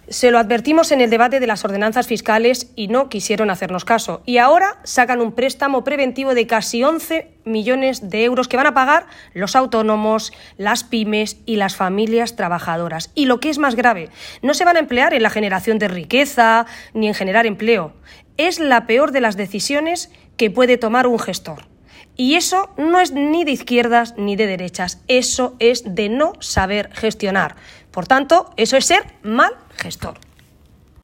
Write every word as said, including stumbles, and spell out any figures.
Se lo advertimos en el debate de las ordenanzas fiscales y no quisieron hacernos caso. Y ahora sacan un préstamo preventivo de casi once millones de euros que van a pagar los autónomos, las pymes y las familias trabajadoras. Y lo que es más grave, no se van a emplear en la generación de riqueza ni en generar empleo. Es la peor de las decisiones que puede tomar un gestor. Y eso no es ni de izquierdas ni de derechas, eso es de no saber gestionar. Por tanto, eso es ser mal gestor.